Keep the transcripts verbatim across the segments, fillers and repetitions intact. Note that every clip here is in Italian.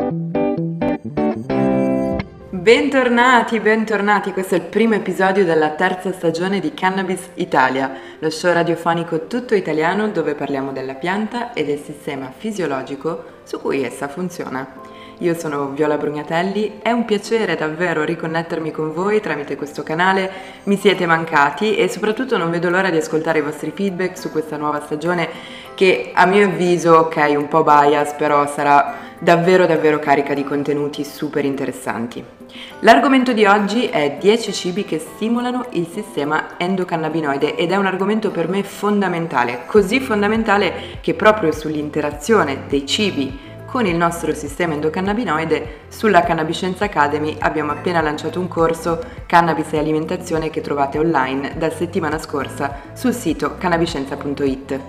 Bentornati, bentornati, questo è il primo episodio della terza stagione di Cannabis Italia, lo show radiofonico tutto italiano dove parliamo della pianta e del sistema fisiologico su cui essa funziona. Io sono Viola Brugnatelli, è un piacere davvero riconnettermi con voi tramite questo canale, mi siete mancati e soprattutto non vedo l'ora di ascoltare i vostri feedback su questa nuova stagione che a mio avviso, ok, un po' bias, però sarà davvero davvero carica di contenuti super interessanti. L'argomento di oggi è dieci cibi che stimolano il sistema endocannabinoide ed è un argomento per me fondamentale, così fondamentale che proprio sull'interazione dei cibi con il nostro sistema endocannabinoide sulla Cannabiscienza Academy abbiamo appena lanciato un corso Cannabis e Alimentazione che trovate online da settimana scorsa sul sito cannabiscienza punto it.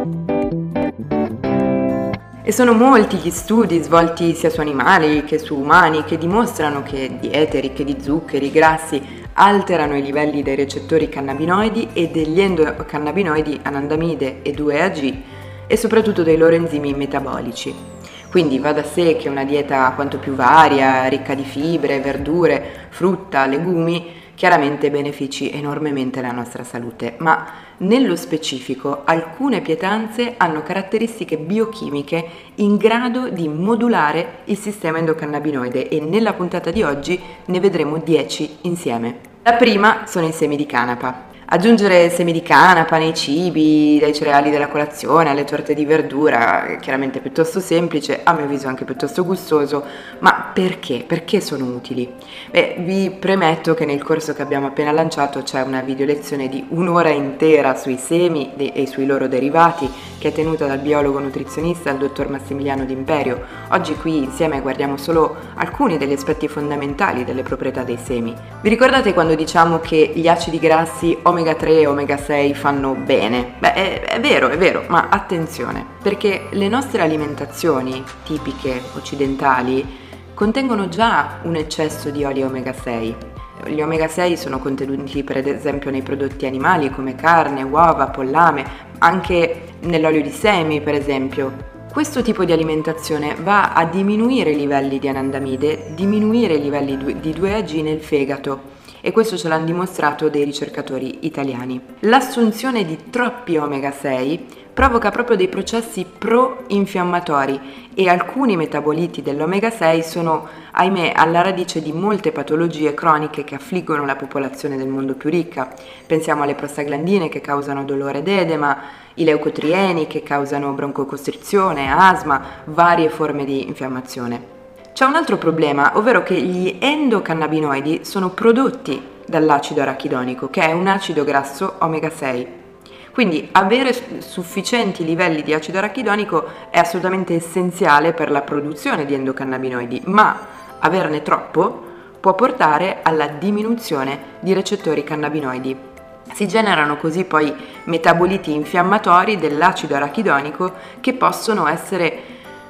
E sono molti gli studi svolti sia su animali che su umani che dimostrano che diete ricche di zuccheri, grassi, alterano i livelli dei recettori cannabinoidi e degli endocannabinoidi anandamide e due A G e soprattutto dei loro enzimi metabolici. Quindi va da sé che una dieta quanto più varia, ricca di fibre, verdure, frutta, legumi, chiaramente benefici enormemente la nostra salute, ma nello specifico alcune pietanze hanno caratteristiche biochimiche in grado di modulare il sistema endocannabinoide e nella puntata di oggi ne vedremo dieci insieme. La prima sono i semi di canapa. Aggiungere semi di canapa nei cibi, dai cereali della colazione alle torte di verdura, è chiaramente piuttosto semplice, a mio avviso anche piuttosto gustoso, ma perché? Perché sono utili? Beh, vi premetto che nel corso che abbiamo appena lanciato c'è una video lezione di un'ora intera sui semi e sui loro derivati, che è tenuta dal biologo nutrizionista il dottor Massimiliano D'Imperio. Oggi qui insieme guardiamo solo alcuni degli aspetti fondamentali delle proprietà dei semi. Vi ricordate quando diciamo che gli acidi grassi omega tre e omega sei fanno bene? Beh, è, è vero, è vero, ma attenzione, perché le nostre alimentazioni tipiche occidentali contengono già un eccesso di oli omega sei. Gli omega sei sono contenuti per esempio nei prodotti animali come carne, uova, pollame, anche nell'olio di semi per esempio. Questo tipo di alimentazione va a diminuire i livelli di anandamide, diminuire i livelli di due A G nel fegato. E questo ce l'hanno dimostrato dei ricercatori italiani. L'assunzione di troppi omega sei provoca proprio dei processi pro-infiammatori e alcuni metaboliti dell'omega sei sono, ahimè, alla radice di molte patologie croniche che affliggono la popolazione del mondo più ricca. Pensiamo alle prostaglandine che causano dolore ed edema, i leucotrieni che causano broncocostrizione, asma, varie forme di infiammazione. C'è un altro problema, ovvero che gli endocannabinoidi sono prodotti dall'acido arachidonico, che è un acido grasso omega sei. Quindi avere sufficienti livelli di acido arachidonico è assolutamente essenziale per la produzione di endocannabinoidi, ma averne troppo può portare alla diminuzione di recettori cannabinoidi. Si generano così poi metaboliti infiammatori dell'acido arachidonico che possono essere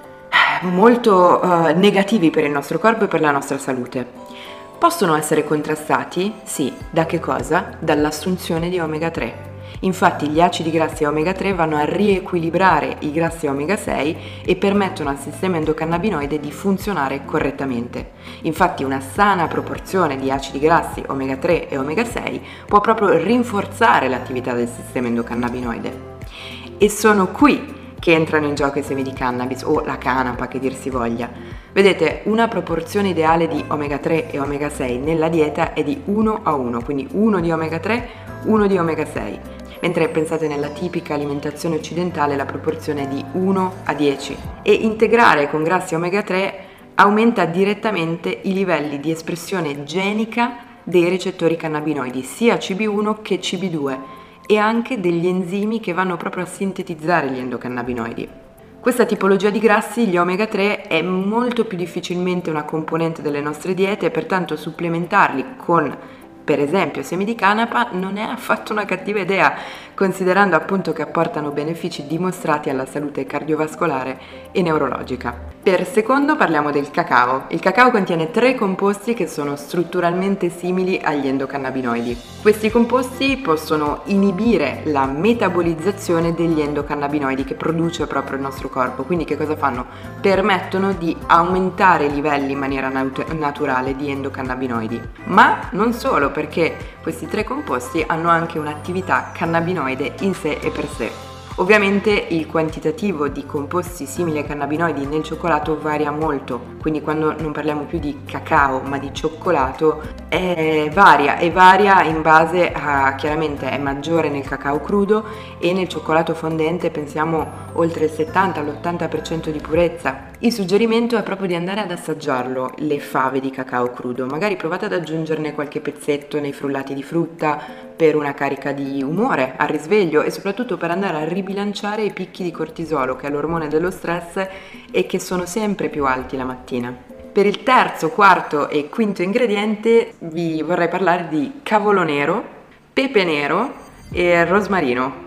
molto uh, negativi per il nostro corpo e per la nostra salute. Possono essere contrastati? Sì. Da che cosa? Dall'assunzione di omega tre. Infatti gli acidi grassi omega tre vanno a riequilibrare i grassi omega sei e permettono al sistema endocannabinoide di funzionare correttamente. Infatti una sana proporzione di acidi grassi omega tre e omega sei può proprio rinforzare l'attività del sistema endocannabinoide. E sono qui che entrano in gioco i semi di cannabis o la canapa che dir si voglia. Vedete, una proporzione ideale di omega tre e omega sei nella dieta è di uno a uno, quindi uno di omega tre, uno di omega sei, mentre pensate nella tipica alimentazione occidentale la proporzione è di uno a dieci. E integrare con grassi omega tre aumenta direttamente i livelli di espressione genica dei recettori cannabinoidi, sia C B uno che C B due, e anche degli enzimi che vanno proprio a sintetizzare gli endocannabinoidi. Questa tipologia di grassi, gli omega tre, è molto più difficilmente una componente delle nostre diete e pertanto supplementarli con per esempio semi di canapa, non è affatto una cattiva idea, considerando appunto che apportano benefici dimostrati alla salute cardiovascolare e neurologica. Per secondo parliamo del cacao. Il cacao contiene tre composti che sono strutturalmente simili agli endocannabinoidi. Questi composti possono inibire la metabolizzazione degli endocannabinoidi che produce proprio il nostro corpo. Quindi che cosa fanno? Permettono di aumentare i livelli in maniera nat- naturale di endocannabinoidi. Ma non solo, perché questi tre composti hanno anche un'attività cannabinoide in sé e per sé. Ovviamente il quantitativo di composti simili ai cannabinoidi nel cioccolato varia molto, quindi quando non parliamo più di cacao ma di cioccolato è varia e varia in base a, chiaramente è maggiore nel cacao crudo e nel cioccolato fondente pensiamo oltre il settanta all'ottanta per cento di purezza. Il suggerimento è proprio di andare ad assaggiarlo, le fave di cacao crudo, magari provate ad aggiungerne qualche pezzetto nei frullati di frutta per una carica di umore al risveglio e soprattutto per andare a ribilanciare i picchi di cortisolo, che è l'ormone dello stress e che sono sempre più alti la mattina. Per il terzo, quarto e quinto ingrediente vi vorrei parlare di cavolo nero, pepe nero e rosmarino.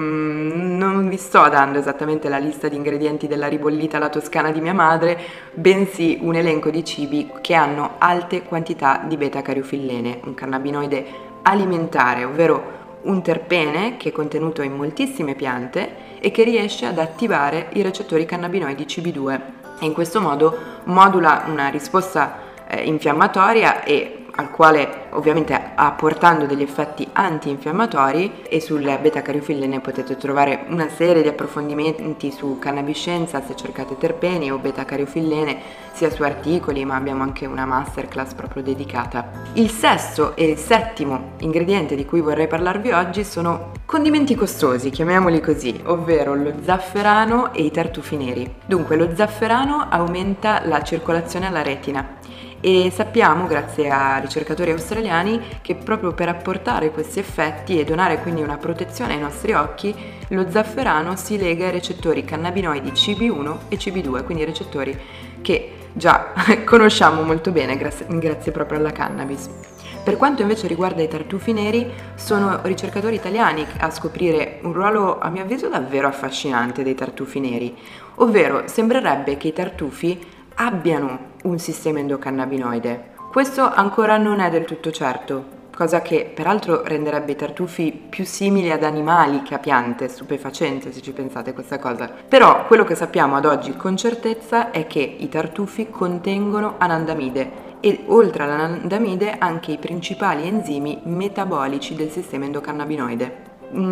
Mm, non vi sto dando esattamente la lista di ingredienti della ribollita alla toscana di mia madre, bensì un elenco di cibi che hanno alte quantità di beta-cariofillene, un cannabinoide alimentare, ovvero un terpene che è contenuto in moltissime piante e che riesce ad attivare i recettori cannabinoidi C B due e in questo modo modula una risposta eh, infiammatoria e al quale ovviamente apportando degli effetti antinfiammatori, e sul beta-cariofillene potete trovare una serie di approfondimenti su Cannabiscienza se cercate terpeni o beta-cariofillene, sia su articoli, ma abbiamo anche una masterclass proprio dedicata. Il sesto e il settimo ingrediente di cui vorrei parlarvi oggi sono condimenti costosi, chiamiamoli così, ovvero lo zafferano e i tartufi neri. Dunque, lo zafferano aumenta la circolazione alla retina e sappiamo, grazie a ricercatori australiani, che proprio per apportare questi effetti e donare quindi una protezione ai nostri occhi, lo zafferano si lega ai recettori cannabinoidi C B uno e C B due, quindi recettori che già conosciamo molto bene grazie, grazie proprio alla cannabis. Per quanto invece riguarda i tartufi neri, sono ricercatori italiani a scoprire un ruolo, a mio avviso, davvero affascinante dei tartufi neri, ovvero sembrerebbe che i tartufi abbiano un sistema endocannabinoide. Questo ancora non è del tutto certo, cosa che peraltro renderebbe i tartufi più simili ad animali che a piante, stupefacente se ci pensate questa cosa. Però quello che sappiamo ad oggi con certezza è che i tartufi contengono anandamide e oltre all'anandamide anche i principali enzimi metabolici del sistema endocannabinoide.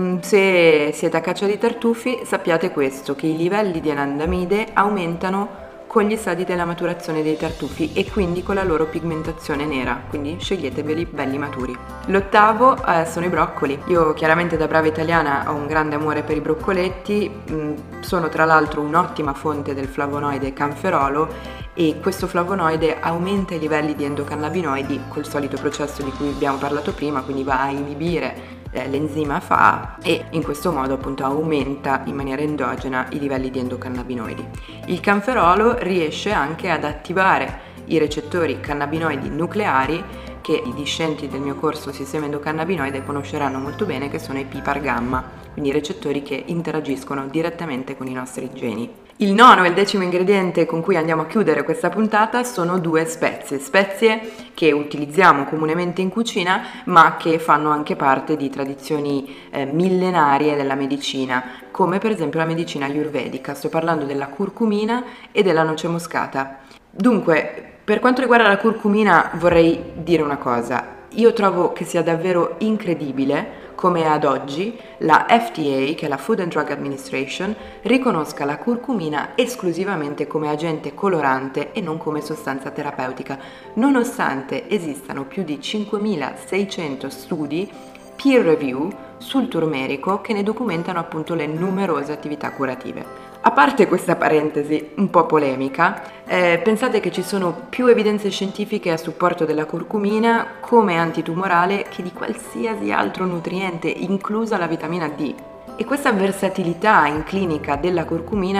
Se siete a caccia di tartufi, sappiate questo, che i livelli di anandamide aumentano con gli stadi della maturazione dei tartufi e quindi con la loro pigmentazione nera, quindi sceglieteveli belli maturi. L'ottavo eh, sono i broccoli. Io chiaramente da brava italiana ho un grande amore per i broccoletti, mh, sono tra l'altro un'ottima fonte del flavonoide canferolo e questo flavonoide aumenta i livelli di endocannabinoidi col solito processo di cui abbiamo parlato prima, quindi va a inibire l'enzima F A e in questo modo appunto aumenta in maniera endogena i livelli di endocannabinoidi. Il canferolo riesce anche ad attivare i recettori cannabinoidi nucleari che i discenti del mio corso Sistema Endocannabinoide conosceranno molto bene, che sono i PPAR gamma, quindi i recettori che interagiscono direttamente con i nostri geni. Il nono e il decimo ingrediente con cui andiamo a chiudere questa puntata sono due spezie, spezie che utilizziamo comunemente in cucina ma che fanno anche parte di tradizioni eh, millenarie della medicina, come per esempio la medicina ayurvedica. Sto parlando della curcumina e della noce moscata. Dunque, per quanto riguarda la curcumina vorrei dire una cosa. Io trovo che sia davvero incredibile come ad oggi la F D A, che è la Food and Drug Administration, riconosca la curcumina esclusivamente come agente colorante e non come sostanza terapeutica, nonostante esistano più di cinquemilaseicento studi peer review sul turmerico che ne documentano appunto le numerose attività curative. A parte questa parentesi un po' polemica, eh, pensate che ci sono più evidenze scientifiche a supporto della curcumina come antitumorale che di qualsiasi altro nutriente, inclusa la vitamina D. E questa versatilità in clinica della curcumina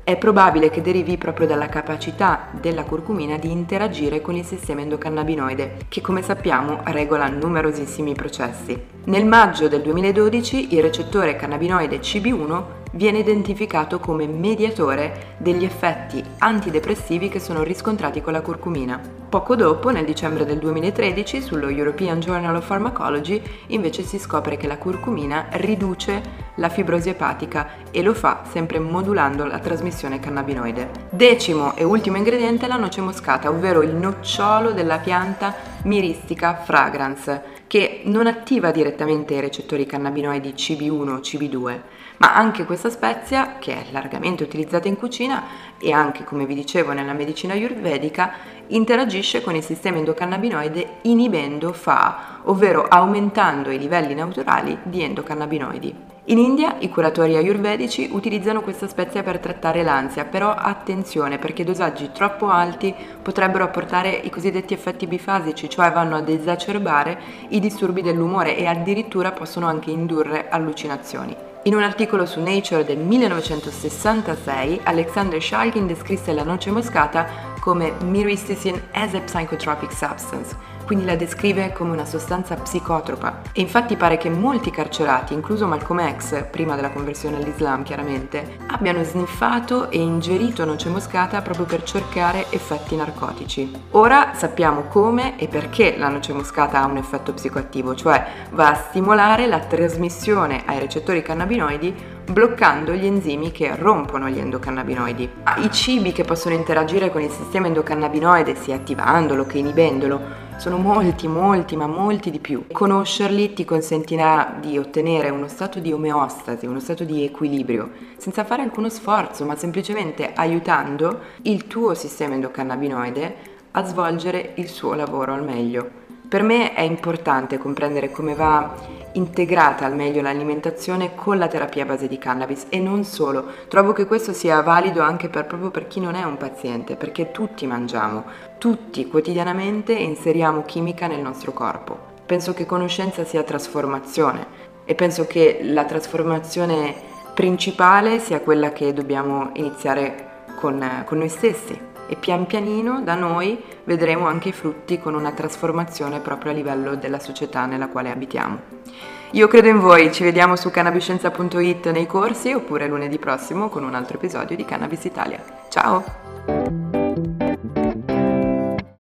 È probabile che derivi proprio dalla capacità della curcumina di interagire con il sistema endocannabinoide, che come sappiamo regola numerosissimi processi. Nel maggio del duemiladodici il recettore cannabinoide C B uno viene identificato come mediatore degli effetti antidepressivi che sono riscontrati con la curcumina. Poco dopo, nel dicembre del duemilatredici, sullo European Journal of Pharmacology, invece si scopre che la curcumina riduce la fibrosi epatica e lo fa sempre modulando la trasmissione cannabinoide. Decimo e ultimo ingrediente è la noce moscata, ovvero il nocciolo della pianta Myristica fragrans, che non attiva direttamente i recettori cannabinoidi C B uno o C B due, ma anche questa spezia, che è largamente utilizzata in cucina e anche, come vi dicevo, nella medicina ayurvedica, interagisce con il sistema endocannabinoide inibendo F A A, ovvero aumentando i livelli naturali di endocannabinoidi. In India i curatori ayurvedici utilizzano questa spezia per trattare l'ansia, però attenzione, perché dosaggi troppo alti potrebbero apportare i cosiddetti effetti bifasici, cioè vanno ad esacerbare i disturbi dell'umore e addirittura possono anche indurre allucinazioni. In un articolo su Nature del millenovecentosessantasei, Alexander Shalgin descrisse la noce moscata come Myristicin as a psychotropic substance, quindi la descrive come una sostanza psicotropa. E infatti pare che molti carcerati, incluso Malcolm X, prima della conversione all'Islam chiaramente, abbiano sniffato e ingerito noce moscata proprio per cercare effetti narcotici. Ora sappiamo come e perché la noce moscata ha un effetto psicoattivo, cioè va a stimolare la trasmissione ai recettori cannabinoidi bloccando gli enzimi che rompono gli endocannabinoidi. I cibi che possono interagire con il sistema endocannabinoide sia attivandolo che inibendolo sono molti, molti, ma molti di più. Conoscerli ti consentirà di ottenere uno stato di omeostasi, uno stato di equilibrio, senza fare alcuno sforzo, ma semplicemente aiutando il tuo sistema endocannabinoide a svolgere il suo lavoro al meglio. Per me è importante comprendere come va integrata al meglio l'alimentazione con la terapia a base di cannabis e non solo. Trovo che questo sia valido anche per, proprio per chi non è un paziente, perché tutti mangiamo, tutti quotidianamente inseriamo chimica nel nostro corpo. Penso che conoscenza sia trasformazione e penso che la trasformazione principale sia quella che dobbiamo iniziare con, con noi stessi. E pian pianino da noi vedremo anche i frutti con una trasformazione proprio a livello della società nella quale abitiamo. Io credo in voi, ci vediamo su cannabiscienza punto it nei corsi oppure lunedì prossimo con un altro episodio di Cannabis Italia. Ciao!